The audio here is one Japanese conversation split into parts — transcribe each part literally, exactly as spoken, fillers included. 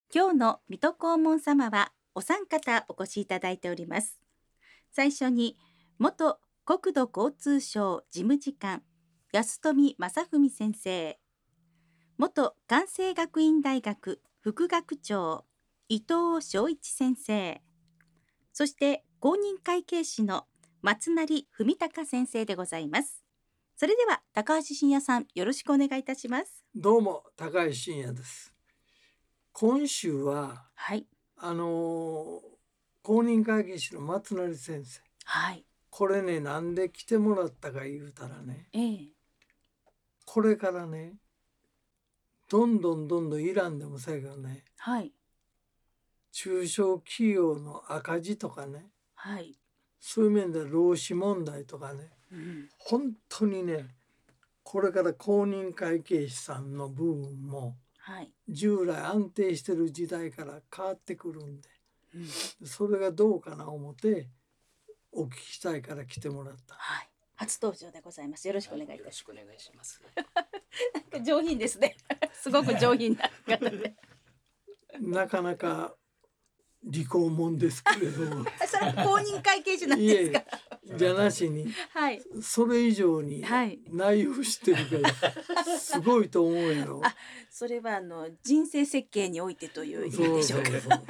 今日の水戸黄門様はお三方お越しいただいております。最初に元国土交通省事務次官安富正文先生、元関西学院大学副学長伊藤昭一先生、そして公認会計士の松成文隆先生でございます。それでは高橋真也さん、よろしくお願いいたします。 どうも高橋真也です。今週は、 はい、 あの公認会計士の松成先生、 はい、 これね、なんで来てもらったか言うたらね、 ええ、 これからね、どんどんどんどんイランでもそうやけどね、 はい、 中小企業の赤字とかね、 はい、 そういう面で労使問題とかね、 うん、 本当にね、これから公認会計士さんの部分もはい、 従来安定してる時代から変わってくるんで、 うん、 それがどうかな思ってお聞きしたいから来てもらった。 はい、初登場でございます。よろしくお願いいたします。 よろしくお願いします。 なんか上品ですね。すごく上品な方で。 なかなか利口もんですけれどもそれは公認会計士なんいですか。 えじゃなしにはい、 それ以上にはい内容知ってるからすごいと思うやろ。 あ、それはあの人生設計においてという意味そうでしょうか。 そうそう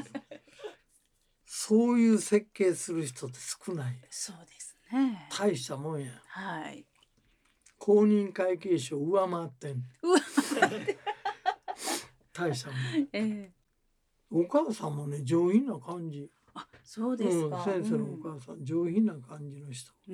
そういう設計する人って少ない。 そうですね。 大したもんや。 はい。 公認会計士を上回ってん。 うわ、 大したもん。 ええ、 お母さんもね上品な感じ。 あ、そうですか。 うん、先生のお母さん、上品な感じの人。 うん、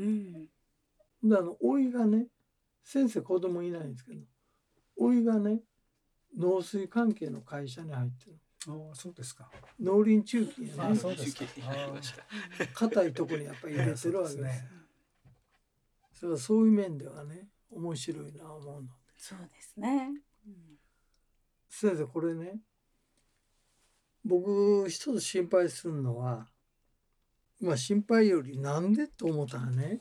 であの甥いがね、先生子供いないんですけど、甥いがね農水関係の会社に入ってる。 ああ、そうですか。 農林中金やね。 あそうですか。 うん、 ありました。 硬いとこにやっぱり入れてるわけです。 そうですね。 それはそういう面ではね面白いな思うの。 そうですね。うん、 先生これね、僕一つ心配するのは、まあ心配よりなんでと思ったらね、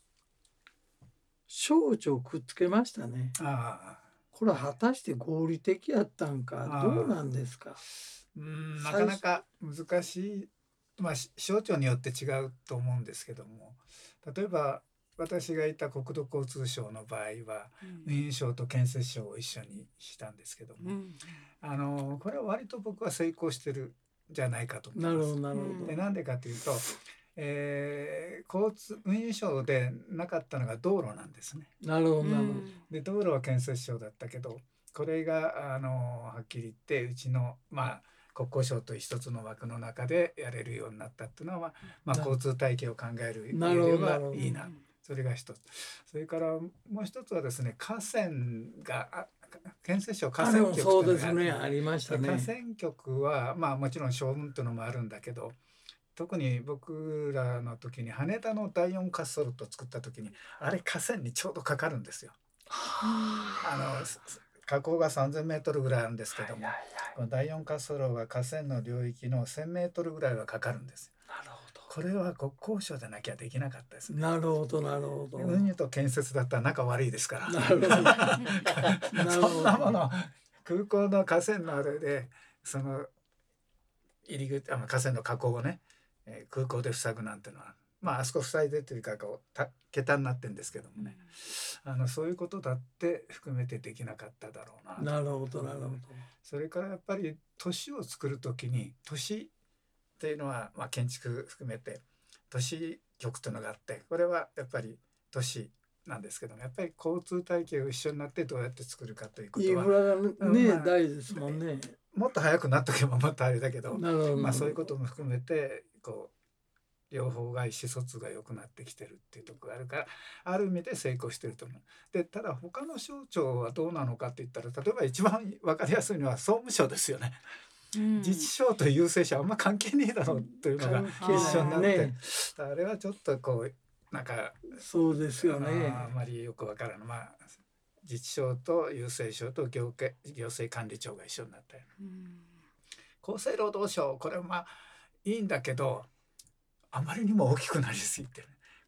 省庁くっつけましたね。 あこれは果たして合理的やったんか、どうなんですか。 あ、うん、なかなか難しい。まあし省庁によって違うと思うんですけども、例えば私がいた国土交通省の場合はうん、 運輸省と建設省を一緒にしたんですけども、 うん、 あのこれは割と僕は成功してるんじゃないかと思いなるほどます。 なるほど。 でなんでかというと、えー交通運輸省でなかったのが道路なんですね。 なるほどなるほど。 で道路は建設省だったけど、これがあのはっきり言ってうちのまあ国交省と一つの枠の中でやれるようになったっていうのは、まあ、 な交通体系を考えるなるほど上ではなるほどいいな。それが一つ。それからもう一つはですね、河川があ建設省河あれ川局もそうでというのがあるすね、ありましたね。 で河川局はまあもちろん省務というのもあるんだけど、特に僕らの時に羽田のだいよん滑走路と作った時にあれ河川にちょうどかかるんですよ。あのす河口がさんぜんメートルぐらいあるんですけども、 はいはいこのだいよん滑走路は河川の領域のせんメートルぐらいはかかるんですよ。 なるほこれは国交省でなきゃできなかったですど。 ね。 なるほどなるほど。 運輸と建設だったら仲悪いですから。 なるほど。なるそほど。 んなもの空港の河川のあれでその入り口あの河川の河口をね、えー空港で塞ぐなんてのはまああそこ塞いでというかこうた桁になってるんですけどもね、あのそういうことだって含めてできなかっただろうな。 なるほどなるほど。 それからやっぱり都市を作るときに都市っていうのは、まあ、建築含めて都市局というのがあって、これはやっぱり都市なんですけども、やっぱり交通体系を一緒になってどうやって作るかということはインフラがね、 うんまあ大事ですもんね。 もっと早くなっとけばもっとあれだけど、 なるほど。 まあ、そういうことも含めてこう両方が意思疎通が良くなってきてるっていうところがあるから、ある意味で成功してると思う。でただ他の省庁はどうなのかって言ったら、例えば一番分かりやすいのは総務省ですよね。 うん、 自治省と郵政省あんま関係ねえだろうというのが関係ない一緒になって、 ね。 あれはちょっとこうなんかそうですよあね。 あまりよくわからない、まあ、自治省と郵政省と行政行政管理庁が一緒になったような、 うん、 厚生労働省これはまあいいんだけどあまりにも大きくなりすぎてる。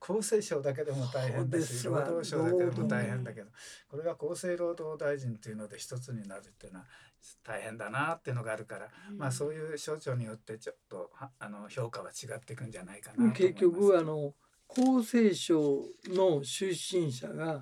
厚生省だけでも大変だし、労そうですわ働省だけでも大労変だけど、これが厚生労働大臣っていうので一つになるっていうのは大変だなっていうのがあるから、まあそういう省庁によってちょっとはあの評価は違っていくんじゃないかなと思います。 結局あの厚生省の出身者が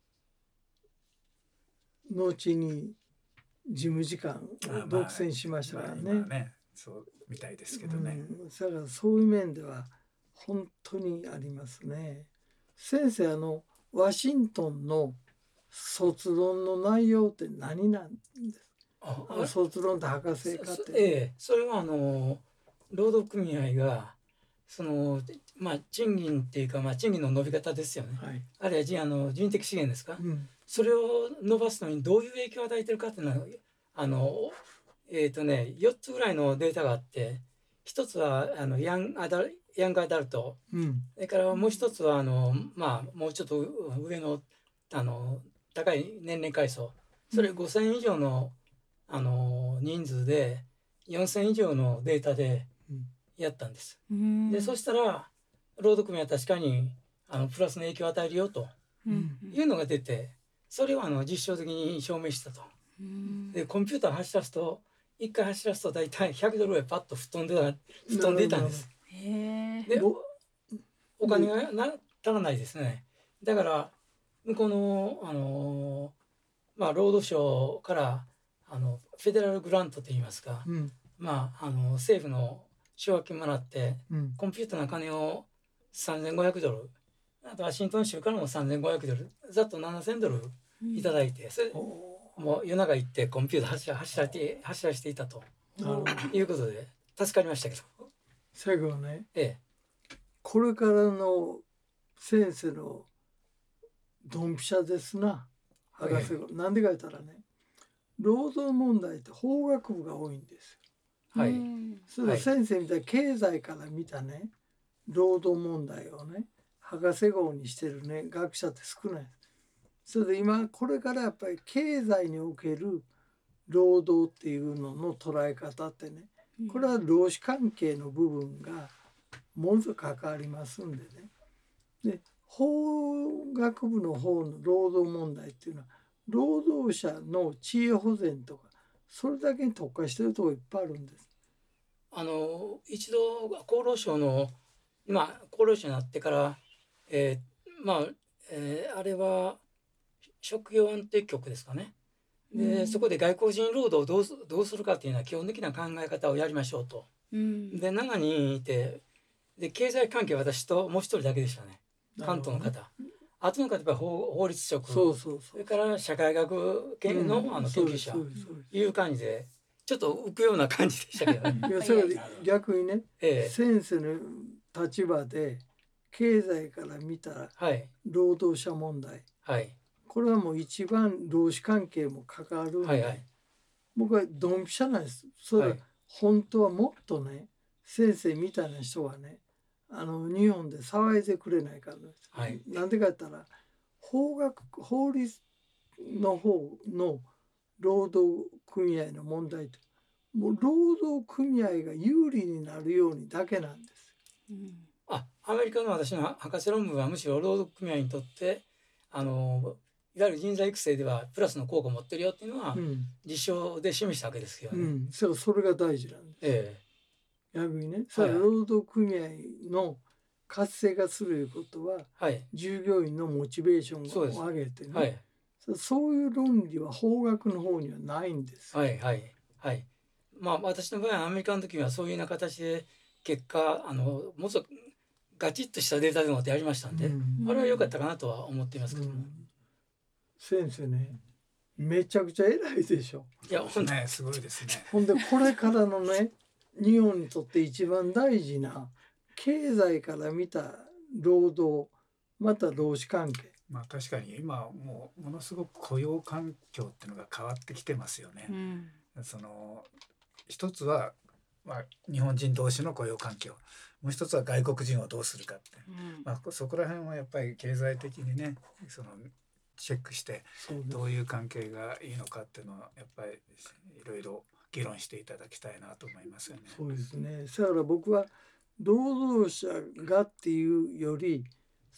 後に事務次官を独占しましたからね。 まあ今はね、そうみたいですけどね。 うん、だからそういう面では本当にありますね。先生、あのワシントンの卒論の内容って何なんですか？ ああの卒論って博士課程。 そええ、それはあの労働組合がそのまあ賃金っていうか、まあ賃金の伸び方ですよね。 はい。 あるいはじあの人的資源ですか。 うん。 それを伸ばすのにどういう影響を与えてるかっていうのはあのえっとねよっつぐらいのデータがあって、一つはあのヤンアダルヤングアダルト、 うん。 それからもう一つはあのまあもうちょっと上のあの高い年齢階層、それごせん以上のあの人数でよんせん以上のデータでうんやったんです。 うんでそしたら労働組合は確かにあのプラスの影響を与えるよとうんいうのが出て、それをあの実証的に証明したと。 うんでコンピューター走らすといっかい走らすと大体ひゃくドルぐらいパッと吹っ飛んでた吹っ飛んでいたんです。 へえでぼお金がな足らないですね。だから向こうのあのまあ労働省からあのフェデラルグラントといいますか、 うん。 まああの政府の奨学金もらってうん。 コンピューターの金をさんぜんごひゃくドル、あとワシントン州からもさんぜんごひゃくドル、ざっとななせんドルいただいて、それおもう夜中行ってコンピューター走ら走らして走らしていたとーなるほど。 いうことで助かりましたけど、 最後はね、 えこれからの先生のドンピシャですな。博士号。なんでか言ったらね、労働問題って法学部が多いんですよ。 え、はい、 うんそれ先生みたいに経済から見たね、労働問題をね、博士号にしてるね、学者って少ないです。それで今、これからやっぱり経済における労働っていうのの捉え方ってね、これは労使関係の部分がものすごく関わりますんでね。で、法学部の方の労働問題っていうのは、労働者の地位保全とか、それだけに特化してるところいっぱいあるんです。 あの一度厚労省の今厚労省になってから、えーまあ、えーあれは職業安定局ですかね。で、 うんそこで外国人労働をどうすどうするかっていうのは基本的な考え方をやりましょうと。 うんでななにんいて、で経済関係は私ともう一人だけでしたね、関東のなるほ方。あとの方はやっぱり法法律職、 そうそうそう。 それから社会学系の,、 うんあの研究者そうですそうですそうですいう感じでちょっと浮くような感じでしたけどね。 いやそれで逆にね、 ええ、 先生の立場で経済から見たはい労働者問題、 はいこれはもう一番労使関係も関わるんで、 はいはい僕はドンピシャなんです。それははい本当はもっとね、先生みたいな人がね、あの日本で騒いでくれないからです。 はいなんでか言ったら法学法律の方の労働組合の問題ってもう労働組合が有利になるようにだけなんです。 うんあアメリカの私の博士論文はむしろ労働組合にとってあのいわゆる人材育成ではプラスの効果を持ってるよっていうのはうん、 実証で示したわけですよね。 うん、そうそれが大事なんです。 え逆にね、それは労働組合の活性化するいうことはえはい従業員のモチベーションそうですを上げてね、 はいそそういう論理は法学の方にはないんです。 はいはいはい。まあ私の場合はアメリカの時はそういうような形で結果あのもうちょっとガチッとしたデータでもってやりましたんで、 うんあれは良かったかなとは思っていますけども、 うん先生ね、めちゃくちゃ偉いでしょ。 いや本当ね、すごいですね。 ほんでこれからのね、日本にとって一番大事な経済から見た労働、また労使関係。 まあ確かに今もうものすごく雇用環境っていうのが変わってきてますよね。 うんその一つは、まあ、日本人同士の雇用環境、もう一つは外国人をどうするかって、 うんまあ、そこら辺はやっぱり経済的にねそのチェックしてそうですどういう関係がいいのかっていうのはやっぱりいろいろ議論していただきたいなと思いますよね。 そうですね。だから僕は労働者がっていうより、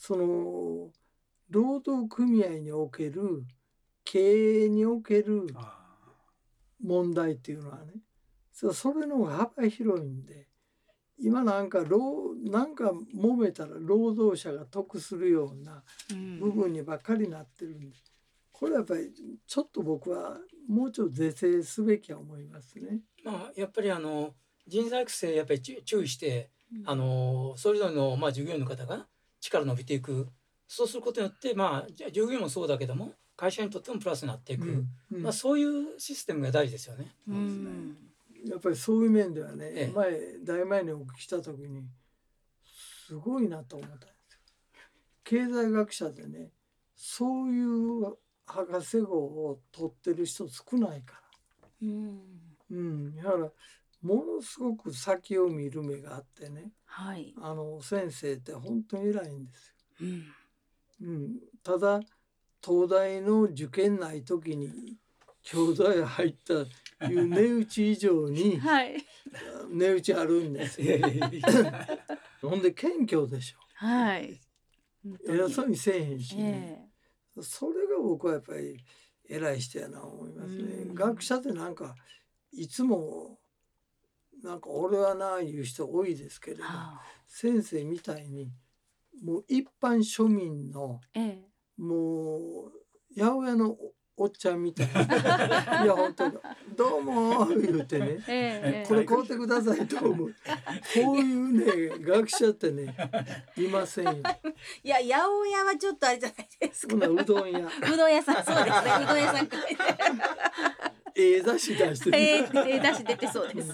その労働組合における経営におけるあ問題っていうのはね、そそれの方が幅広いんで、今なんか労なんか揉めたら労働者が得するようなうん部分にばっかりなってるんで、これはやっぱりちょっと僕はもうちょっと是正すべきは思いますね。 まあやっぱりあの人材育成やっぱり注注意してあのそれぞれのまあ従業員の方が力伸びていく。そうすることによってまあじゃ従業員もそうだけども会社にとってもプラスになっていく。 うんうんまあそういうシステムが大事ですよね。 うそうですねんやっぱりそういう面ではね、 ええ前大前にお聞きした時にすごいなと思ったんですよ。経済学者でね、そういう博士号を取ってる人少ないから。 うんうん、だからものすごく先を見る目があってね、 はいあの先生って本当に偉いんですうんよ。うん、ただ東大の受験ない時に京大入ったいう値打ち以上にはい値打ちあるんですよ。ほんで謙虚でしょ。 はい本当に偉そうにせえへんし、 えそれが僕はやっぱり偉い人やな思いますね。 うん学者ってなんかいつもなんか俺はなあいう人多いですけれど、 えはあ先生みたいにもう一般庶民のええもう八百屋のおおっちゃんみたいないや本当に「どうも」言うてね「 ええこれ買うてください」と思うこういうね学者ってねいませんよ。 いや八百屋はちょっとあれじゃないですか。 ほなうどん屋うどん屋さんそうですね。うどん屋さん書いてええ出し出してええる。 ええ出し出てそうです。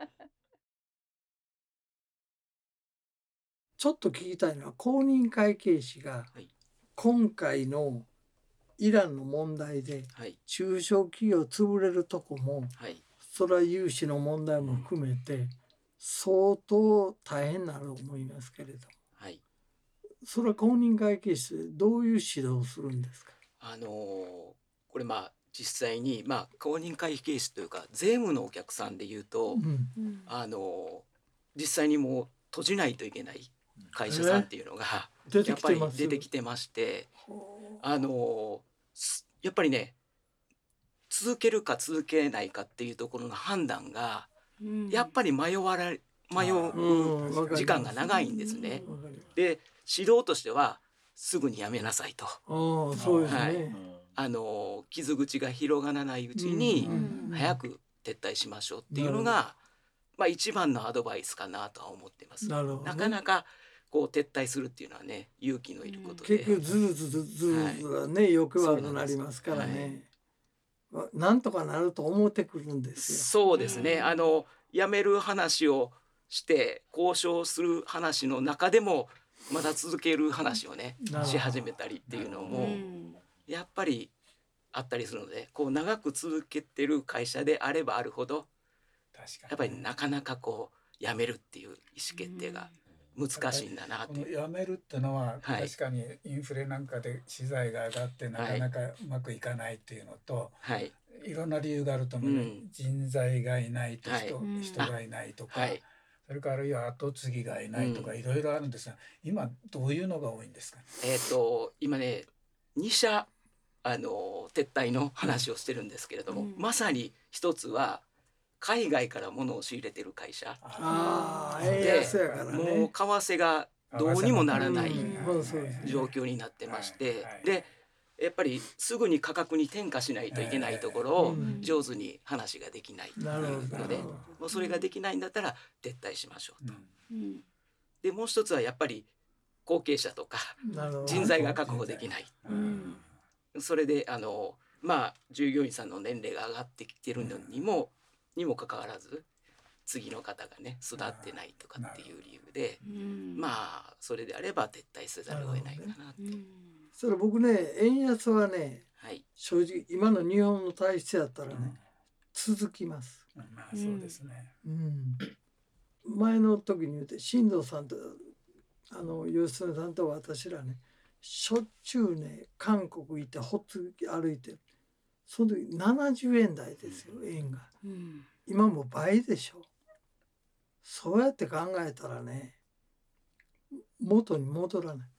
ちょっと聞きたいのは公認会計士がはい今回のイランの問題ではい中小企業潰れるとこもはいそれは融資の問題も含めて相当大変なる思いますけれど、 はいそれは公認会計士でどういう指導をするんですか。 あのーこれまあ実際にまあ公認会計士というか税務のお客さんで言うと、 うんうんあのー実際にもう閉じないといけない会社さんっていうのが出てやっぱりきてます。 出てきてましてほうあのーすやっぱりね続けるか続けないかっていうところの判断がうんやっぱり迷われ迷ううんわかります時間が長いんですね。 わかりますで指導としてはすぐにやめなさいと。 ああそうですね、 はいあの傷口が広がらないうちにうん早く撤退しましょうっていうのが、まあ、一番のアドバイスかなとは思ってます。 なるほどねなかなかこう撤退するっていうのはね勇気のいることで、 結局ずるずるずるずるね、欲悪くなりますからね、わなんとかなると思ってくるんですよ。 そうですね、 うんあの辞める話をして交渉する話の中でもまた続ける話をねなるほどし始めたりっていうのうもんやっぱりあったりするので、こう長く続けてる会社であればあるほど確かにやっぱりなかなかこう辞めるっていう意思決定が難しいんだなことのいう。 辞めるってのは、 はい確かにインフレなんかで資材が上がってなかなかうまくいかないっていうのと、 はいい、ろんな理由があると思う、 うん人材がいないと人,、 はい人がいないとか、 はいそれからあるいは後継ぎがいないとかうんいろいろあるんですが、今どういうのが多いんですか。 えっ、と今ねに社あの撤退の話をしてるんですけれども、 うんまさに一つは海外から物を仕入れてる会社、 ああでええやつやからね。 もう為替がどうにもならないうんそうですね状況になってまして、 はいはいでやっぱりすぐに価格に転嫁しないといけないところをうん上手に話ができないっていうなるほどので、 なるほどもうそれができないんだったら撤退しましょうと。 うんうんでもう一つはやっぱり後継者とかなるほど人材が確保できない。 うんそれであのまあ従業員さんの年齢が上がってきてるのにも、にもかかわらず次の方がね育ってないとかっていう理由で、 うんまあそれであれば撤退せざるを得ないかなと。 うんそれ僕ね円安はねはい正直今の日本の体質やったらね、 うん続きます。 まあそうですね。 うん、前の時に言うて新藤さんとあの吉純さんと私らねしょっちゅうね韓国行ってほっつき歩いてその時ななじゅうえん台ですよ円が。 うん今も倍でしょ。そうやって考えたらね元に戻らない。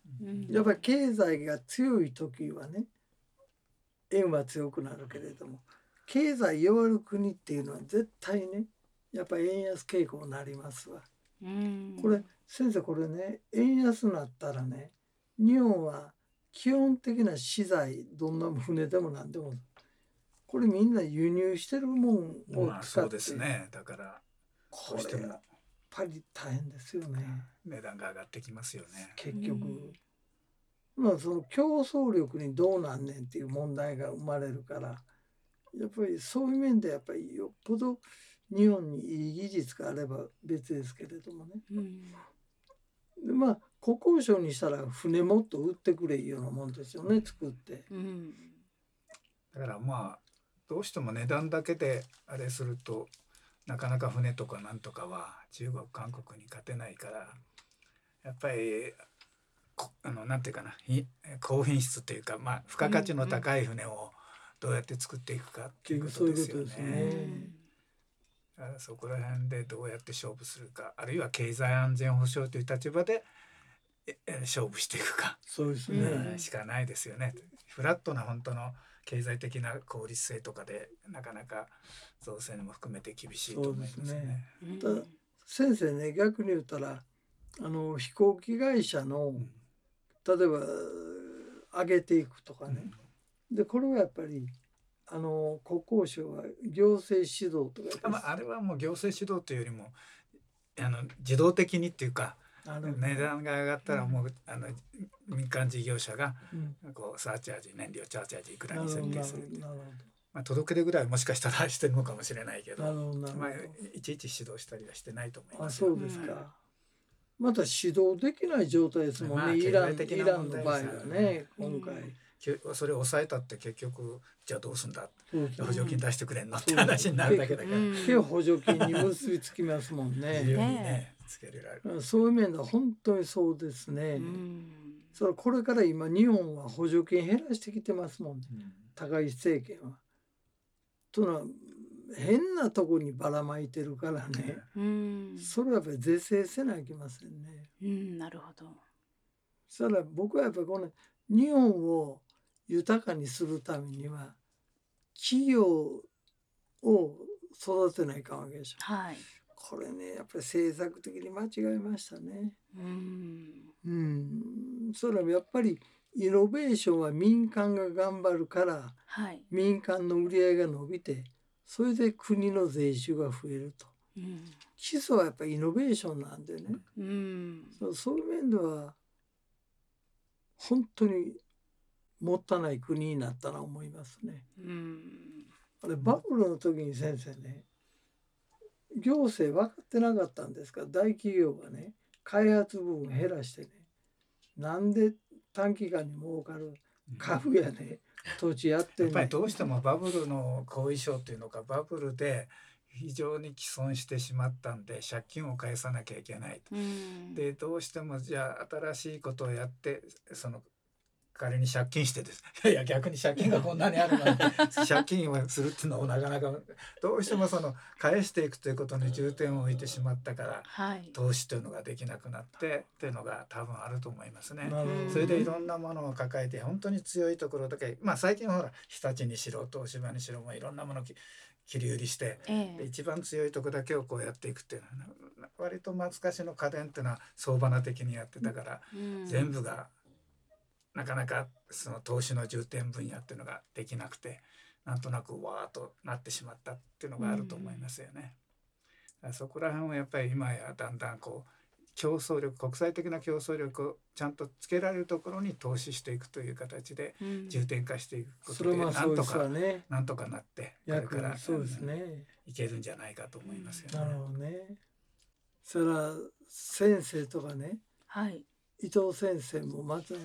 うんやっぱり経済が強い時はね円は強くなるけれども、経済弱る国っていうのは絶対ねやっぱり円安傾向になりますわ。 うんこれ先生これね円安になったらね日本は基本的な資材どんな船でも何でもこれみんな輸入してるもんをまあ使って、 そうですね。だからこどうしてもれやっぱり大変ですよね値段が上がってきますよね。 結局。 うんまあその競争力にどうなんねんっていう問題が生まれるからやっぱりそういう面でやっぱりよっぽど日本にいい技術があれば別ですけれどもね。 うんでまあ国交省にしたら船もっと売ってくれいうようなもんですよね作って。 うんだからまあどうしても値段だけであれするとなかなか船とかなんとかは中国韓国に勝てないから、やっぱりこあのなんていうかな、ひ高品質っていうか、まあ付加価値の高い船をどうやって作っていくかっていうことですよね。 そういうことですねだからそこら辺でどうやって勝負するか、あるいは経済安全保障という立場でええ勝負していくか、 そうですね。 うんしかないですよね。フラットな本当の経済的な効率性とかでなかなか造成も含めて厳しいと思いますね。 そうですねうんただ先生ね逆に言ったらあの飛行機会社のうん例えば上げていくとかね、でこれはやっぱりあの国交省は行政指導とかやっぱりまあ、あれはもう行政指導というよりもあの自動的にっていうか、 あの値段が上がったらもう、あの民間事業者がうんこうサーチャージ燃料チャーチャージいくならに設るほどなる定するって、 ほどなるまあ、届け出ぐらいもしかしたらしてるのかもしれないけど、 ほどなるほどなるほまあ、 どいちいち指導したりはしてないと思いあますよ。 そうですか、 うんまた指導できない状態ですもんね、 まあイラン経済的イな問題ランの場合はですよねね今回、 うんきゅそれを抑えたって結局じゃあどうすんだ、 そうそう補助金出してくれんのってそう話になるだけだから、 うん結構補助金に結びつきますもん自ね由にねねつけられる。 そういう面では本当にそうですね、 うんそれこれから今日本は補助金減らしてきてますもんね、 うん高市政権は。というのは変なとこにばらまいてるからね、 うんそれはやっぱり是正せなきゃいけませんね。 うんなるほど。 そしたら僕はやっぱりこの日本を豊かにするためには企業を育てないかんわけでしょ。 はい。 これねやっぱり政策的に間違えましたね。 うんうん、それはやっぱりイノベーションは民間が頑張るからはい。 民間の売り上げが伸びてそれで国の税収が増えると。 うん基礎はやっぱりイノベーションなんでね、 うんそうそういう面では本当にもったいない国になったな思いますね。 うんあれバブルの時に先生ね行政分かってなかったんですか、大企業がね開発部分減らしてねなんで短期間に儲かる株やね土地やってんねやっぱりどうしてもバブルの後遺症というのか、バブルで非常に既存してしまったんで借金を返さなきゃいけないと。 うんでどうしてもじゃあ新しいことをやってその仮に借金してですいや逆に借金がこんなにあるのに借金をするっていうのをなかなかどうしてもその返していくということに重点を置いてしまったからはい。 投資というのができなくなってっていうのが多分あると思いますね。 なるほどそれでいろんなものを抱えて本当に強いところだけ、まあ最近はほら日立にしろ東芝にしろもいろんなものをき切り売りしてええ。 で一番強いところだけをこうやっていくっていうのはな割と昔の家電っていうのは相場な的にやってたから、 うん全部がなかなかその投資の重点分野っていうのができなくてなんとなくわーっとなってしまったっていうのがあると思いますよね。だからそこら辺はやっぱり今やだんだんこう競争力国際的な競争力をちゃんとつけられるところに投資していくという形でうん重点化していくこそれとでなんとはそうですわかね。 なんとかなってこれ役からそうですね。 いけるんじゃないかと思いますよなるね。 ほどね。それは先生とかねはい。 伊藤先生もまた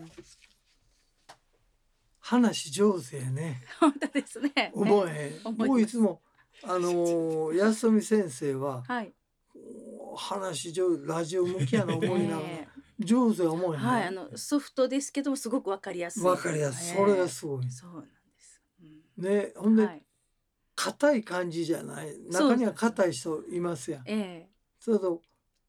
話上手やね。 本当ですね。 思えへん。 思います僕いつもあのー安富先生ははい。 話上手ラジオ向きやな思いながらえ上手や思えへん。 えはい。あのソフトですけどもすごくわかりやすい。 わかりやすい。 ええそれがすごい。 そうなんです。うんね、ほんではい。 硬い感じじゃない。 そう中には硬い人いますやん。 ええ。 それと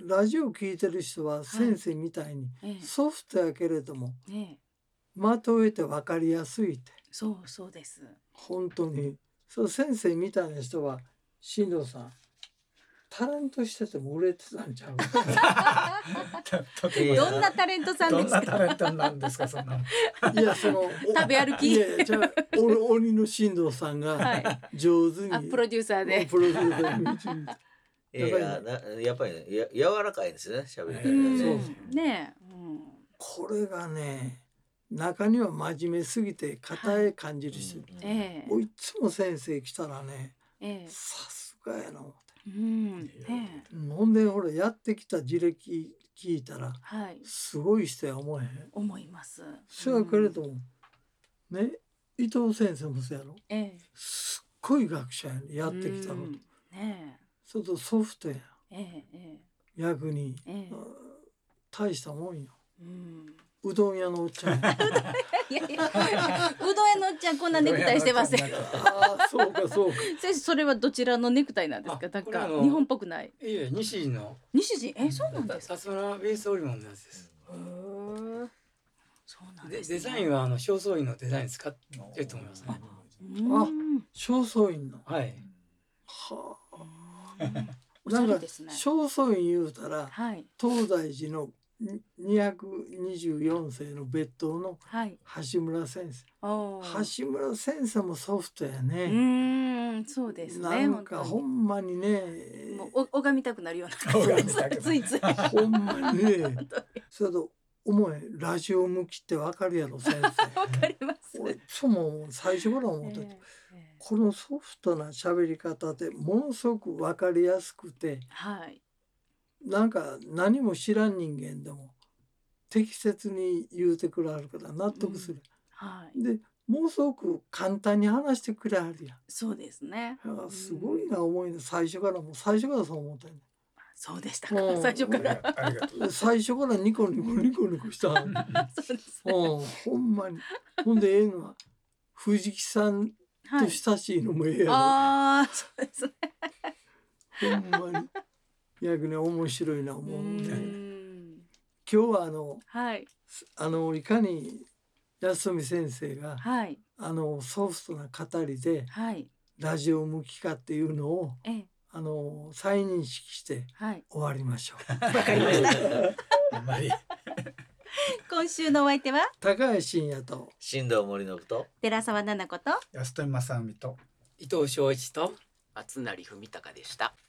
ラジオ聞いてる人は先生みたいにええソフトやけれどもええまとえて分かりやすいってそうそうです。 本当にそう先生みたいな人は進藤さんタレントしてても売れてたんちゃうとてもどんなタレントさんどんなですか。 タレントなんですかそんなの。 いやそのお食べ歩きいやいやじゃあお鬼の進藤さんはがい。 上手に、 あ、プロデューサーで。 プロデューサーに導いていやいやなやっぱりねや柔らかいんですよね喋り方がうんね。 そうねえ、うん、 これがね中には真面目すぎて硬い感じる人、 うんええもういつも先生来たらねええさすがやな思ってうん、ねえ、 ほんでほらやってきた事歴聞いたらはい、 すごい人や思えへん思います。 そやけれども、ね伊藤先生もそうやろええ、 すっごい学者やねやってきたこと、 うんねそれとソフトやえ、ええ、え逆に、 え、ええ、 大したもんようん。 うどん屋のおっちゃんやいやいや、うどん屋のおっちゃんこんなネクタイしてません。 ああそうかそうか先生それはどちらのネクタイなんですか。 あなんこれあのか日本っぽくない。 いえ西陣の西陣、え、そうなんですか。 さすがベースオリモンのやつです。 へえ、そうなんでですね。 デザインはあの正倉院のデザイン使ってると思いますね。 うん、 正倉院のはい。 はあうんおしなんかゃれですね。 正倉院言うたらはい、 東大寺のにひゃくにじゅうよん世の別当のはい。 橋村先生おー橋村先生もソフトやうね、 ーん、そうですね。 なんかほ本んまにね当にもうお拝みたくなるような。 拝みたくなるついつい。 ほんまにねそれと思えラジオ向きってわかるやろ先生わかります。 俺いつも最初から思ってて、 ええええこのソフトな喋り方でものすごくわかりやすくてはい。 なんか何も知らん人間でも適切に言うてくれはるから納得する、 はい。 でもうすごく簡単に話してくれはるやんそうですね。 だからすごいな思いね最初からもう最初からそう思ってんねそうでしたか。 うん最初から。 ありがとう。 で最初からニコニコニコニコしたんそうですね。 うんほんまにほんでええのは藤木さんはい。 と親しいのもええやろ、 ああ、そうですね。 ほんまに逆に面白いな思ううねん。 今日はあのはい。 あのいかに安富先生がはい。 あのソフトな語りではい。 ラジオ向きかっていうのをええ。 あの再認識してはい。 終わりましょう。 わかりました。 あんまり。 今週のお相手は高橋真也と新藤森信と寺澤奈々子と安富正臣と。 伊藤昭一と。 松成文隆でした。